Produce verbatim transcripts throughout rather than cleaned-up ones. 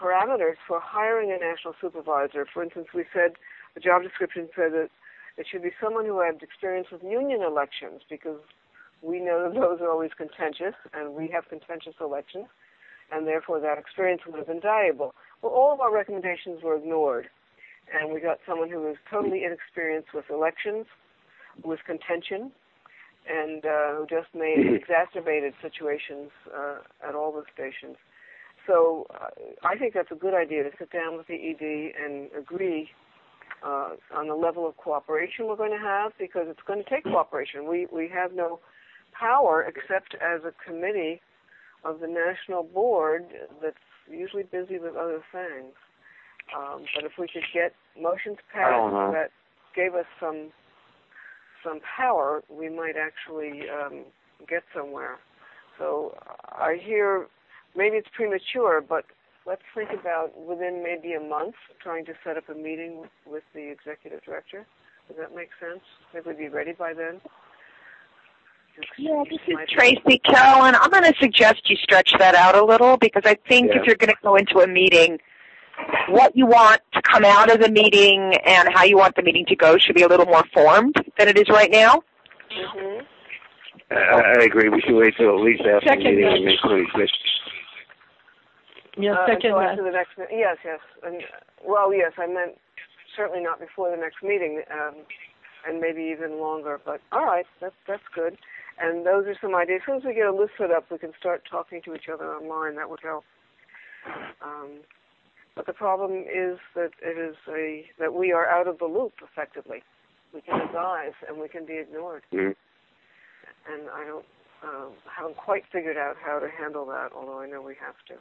parameters for hiring a national supervisor. For instance, we said, the job description said that it should be someone who had experience with union elections, because we know that those are always contentious, and we have contentious elections, and therefore that experience would have been valuable. Well, all of our recommendations were ignored, and we got someone who was totally inexperienced with elections, with contention, and uh, who just made exacerbated situations uh, at all the stations. So uh, I think that's a good idea, to sit down with the E D and agree uh, on the level of cooperation we're going to have, because it's going to take cooperation. We we have no power except as a committee of the national board that's usually busy with other things. Um, but if we could get motions passed that gave us some some power, we might actually um, get somewhere. So I hear maybe it's premature, but let's think about within maybe a month trying to set up a meeting with the executive director. Does that make sense? Maybe we'd be ready by then. Yeah, this is Tracy. Carolyn, I'm going to suggest you stretch that out a little, because I think yeah. if you're going to go into a meeting, what you want to come out of the meeting and how you want the meeting to go should be a little more formed than it is right now. Mm-hmm. I, I agree. We should wait till at least after second the meeting on May twenty-sixth. Yes, uh, second. So after the next, yes, yes. And, well, yes, I meant certainly not before the next meeting, um, and maybe even longer. But all right, that's that's good. And those are some ideas. As soon as we get a list set up, we can start talking to each other online. That would help. Um, but the problem is that it is a that we are out of the loop effectively. We can advise and we can be ignored. Mm-hmm. And I don't um, haven't quite figured out how to handle that, although I know we have to.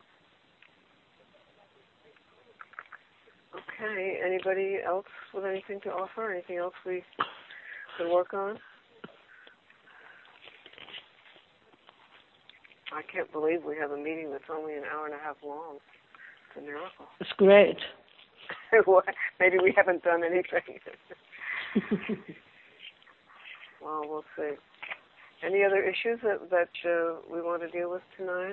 Okay. Anybody else with anything to offer? Anything else we can work on? I can't believe we have a meeting that's only an hour and a half long. It's a miracle. It's great. Maybe we haven't done anything. Well, we'll see. Any other issues that, that uh, we want to deal with tonight?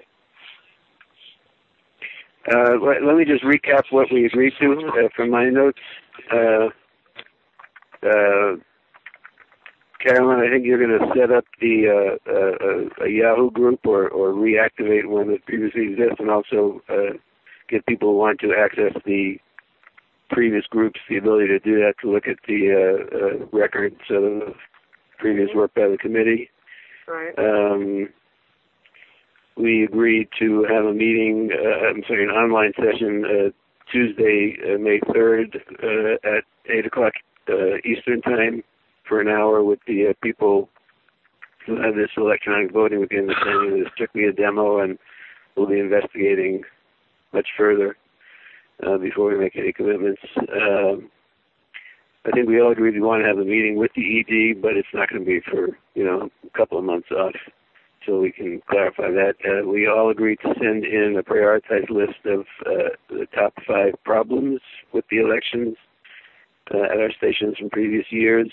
Uh, let, let me just recap what we agreed to uh, from my notes. Uh, uh, Carolyn, I think you're going to set up the uh, uh, a Yahoo group or, or reactivate one that previously exists, and also uh, get people who want to access the previous groups the ability to do that, to look at the uh, uh, records of previous work by the committee. Right. Um, we agreed to have a meeting, uh, I'm sorry, an online session uh, Tuesday, uh, May third uh, at eight o'clock uh, Eastern Time for an hour with the uh, people who have this electronic voting, with the understanding that it's strictly a demo, and we'll be investigating much further uh, before we make any commitments. Um, I think we all agreed we want to have a meeting with the E D, but it's not going to be for, you know, a couple of months off until we can clarify that. Uh, we all agreed to send in a prioritized list of uh, the top five problems with the elections uh, at our stations from previous years.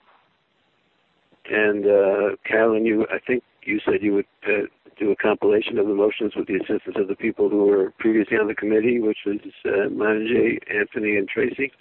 And uh, Carolyn, you, I think you said you would uh, do a compilation of the motions with the assistance of the people who were previously on the committee, which was uh, Manjay, Anthony, and Tracy.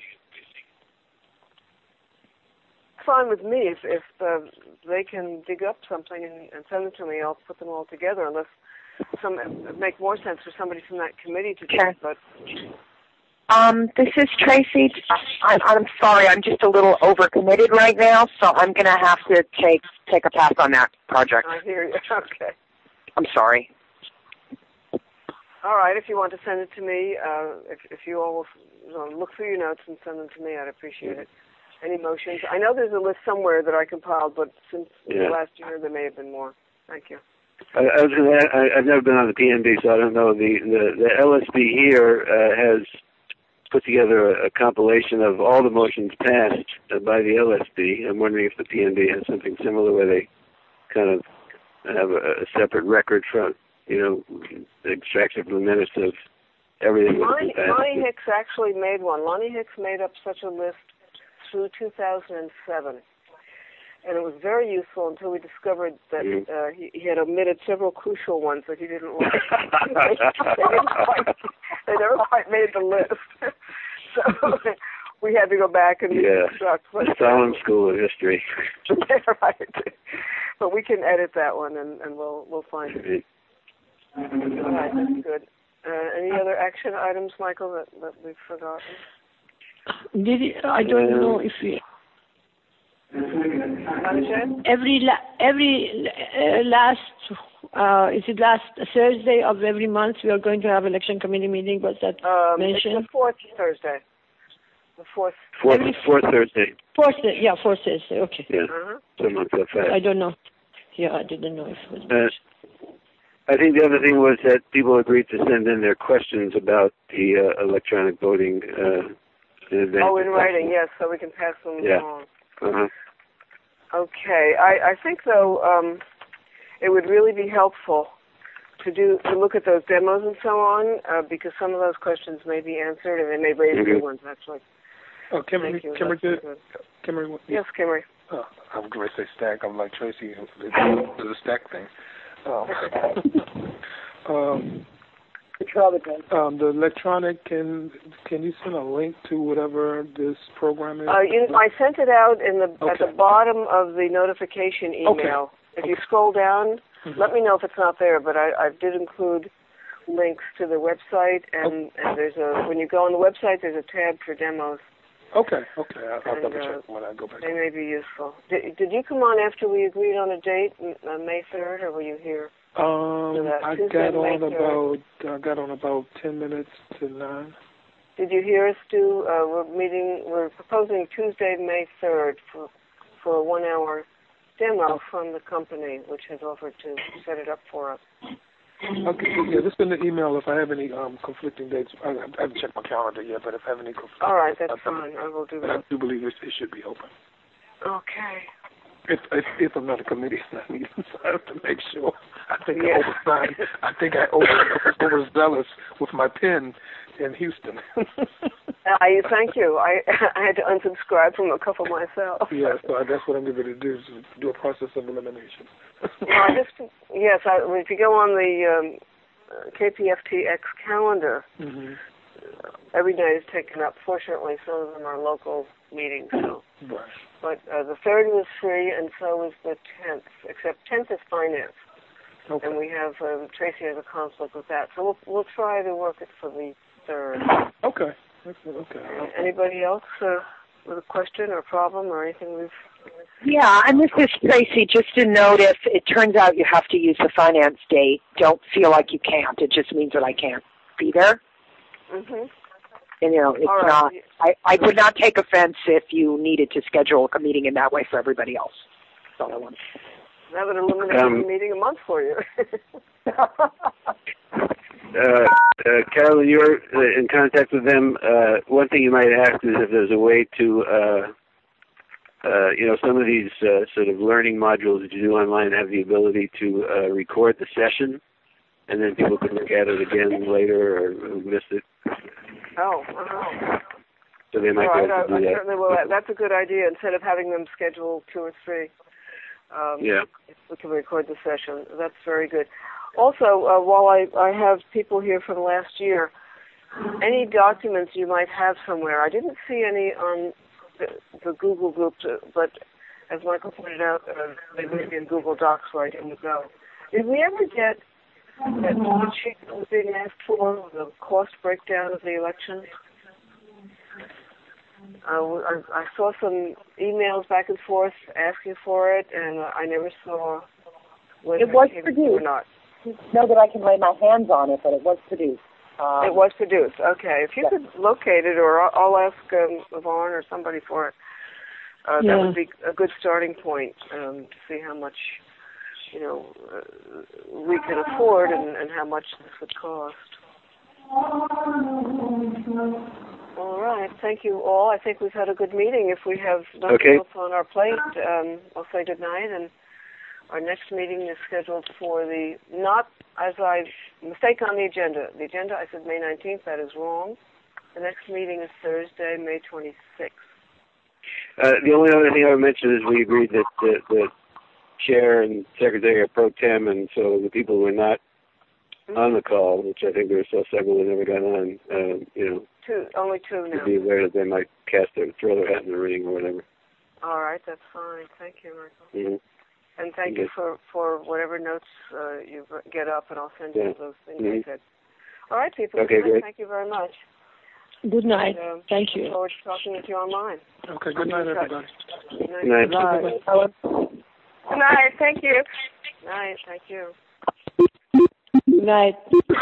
Fine with me. If, if uh, they can dig up something and, and send it to me, I'll put them all together. Unless some it make more sense for somebody from that committee to do okay. it. But um, this is Tracy. I'm, I'm sorry, I'm just a little overcommitted right now, so I'm going to have to take take a pass on that project. I hear you. Okay. I'm sorry. All right. If you want to send it to me, uh, if, if you all will, you know, look through your notes and send them to me, I'd appreciate it. Any motions? I know there's a list somewhere that I compiled, but since yeah. last year there may have been more. Thank you. I, I was gonna, I, I've never been on the P N B, so I don't know. The the, the L S B here uh, has put together a, a compilation of all the motions passed uh, by the L S B. I'm wondering if the P N B has something similar, where they kind of have a, a separate record from, you know, extracted from the minutes of everything that's been passed. Lonnie Hicks actually made one. Lonnie Hicks made up such a list through two thousand seven. and it was very useful until we discovered that uh, he, he had omitted several crucial ones that he didn't like. they, didn't quite, they never quite made the list. So we had to go back and yeah, reconstruct. the Solon School of History. Yeah, right. But we can edit that one, and, and we'll we'll find it. All right, that's good. Uh, any other action items, Michael, that, that we've forgotten? Did he, I don't um, know if we... Understand? Every la, every uh, last uh, is it last Thursday of every month we are going to have election committee meeting? Was that um, mentioned? It's the fourth Thursday. The fourth. Fourth, fourth Thursday. Fourth, yeah, fourth Thursday. Okay. Yeah, uh-huh. some months that fast. I don't know. Yeah, I didn't know if it was. Uh, I think the other thing was that people agreed to send in their questions about the uh, electronic voting uh, in advance. Oh, in writing, yes, so we can pass them yeah. along. Uh-huh. Okay, I, I think though um, it would really be helpful to do to look at those demos and so on uh, because some of those questions may be answered and they may raise mm-hmm. new ones actually. Oh, Kimberly, Kimberly, Kimberly, yes, Kimberly. Oh, I'm going to say stack. I'm like Tracy. It's a stack thing. Oh. um, um, the electronic, can can you send a link to whatever this program is? Uh, you, I sent it out in the okay. at the bottom of the notification email. Okay. If okay. you scroll down, mm-hmm. let me know if it's not there. But I, I did include links to the website, and, okay. and there's a when you go on the website, there's a tab for demos. Okay, okay, I'll, I'll and, double uh, check when I go back. They may be useful. Did, did you come on after we agreed on a date, uh, May third, or were you here? Um, I Tuesday, got on May about I got on about ten minutes to nine. Did you hear us do? Uh, we're meeting. We're proposing Tuesday, May third, for for a one-hour demo from the company, which has offered to set it up for us. Okay, yeah, just in the email if I have any um, conflicting dates. I, I haven't checked my calendar yet, but if I have any conflicting all right, that's dates, fine. I will do but that. I do believe it, it should be open. Okay. If, if if I'm not a committee, I need so I have to make sure. I think yeah. I oversigned. I think I over overzealous with my pen in Houston. I thank you. I I had to unsubscribe from a couple myself. Yeah, so that's what I'm going to do. Is do a process of elimination. Well, I just yes. I, if you go on the um, K P F T X calendar, mm-hmm. every day is taken up. Fortunately, some of them are local meetings. So. Right. But uh, the third was free, and so is the tenth. Except tenth is finance, okay. and we have um, Tracy has a conflict with that. So we'll we'll try to work it for the third. Okay. Okay. okay. Anybody else uh, with a question or problem or anything we've? Yeah, and this is Tracy. Just a note: if it turns out you have to use the finance date, don't feel like you can't. It just means that I can't be there. Mhm. And, you know, it's right. not. I, I would not take offense if you needed to schedule a meeting in that way for everybody else. That's all I want. That would eliminate um, a meeting a month for you. uh, uh, Carolyn, you're uh, in contact with them. Uh, one thing you might ask is if there's a way to, uh, uh, you know, some of these uh, sort of learning modules that you do online have the ability to uh, record the session, and then people can look at it again later or who missed it. Oh, oh. So they might All be right, able to I, do I that. certainly will. That's a good idea. Instead of having them schedule two or three, um, yeah. if we can record the session. That's very good. Also, uh, while I, I have people here from last year, any documents you might have somewhere, I didn't see any on the, the Google group, to, but as Michael pointed out, uh, they may be in Google Docs where I didn't go. Did we ever get that one sheet that was being asked for, the cost breakdown of the elections? Uh, I, I saw some emails back and forth asking for it, and I never saw whether it was it came produced. or not. Know that I can lay my hands on it, but it was produced. Um, it was produced. Okay. If you yeah. could locate it, or I'll, I'll ask um, Yvonne or somebody for it, uh, yeah. that would be a good starting point um, to see how much, you know, uh, we can afford and, and how much this would cost. All right. Thank you all. I think we've had a good meeting. If we have nothing okay. else on our plate, um, I'll say good night. And our next meeting is scheduled for the, not as I, mistake on the agenda. The agenda, I said May nineteenth. That is wrong. The next meeting is Thursday, May twenty-sixth. Uh, the only other thing I would mention is we agreed that the, the chair and secretary are pro tem, and so the people who are not mm-hmm. on the call, which I think there were still several that never got on, uh, you know, two, only two now. To be aware that they might cast their, throw their hat in the ring or whatever. All right, that's fine. Thank you, Michael. Mm-hmm. And thank yes. you for, for whatever notes uh, you get up, and I'll send you yeah. those things mm-hmm. I said. All right, people. Okay, great. Thank you very much. Good night. And, um, thank you. Look forward to talking with you online. Okay, good night, everybody. Good night. Good night. Good night. Good night. Thank you. Good night. Thank you. Good night.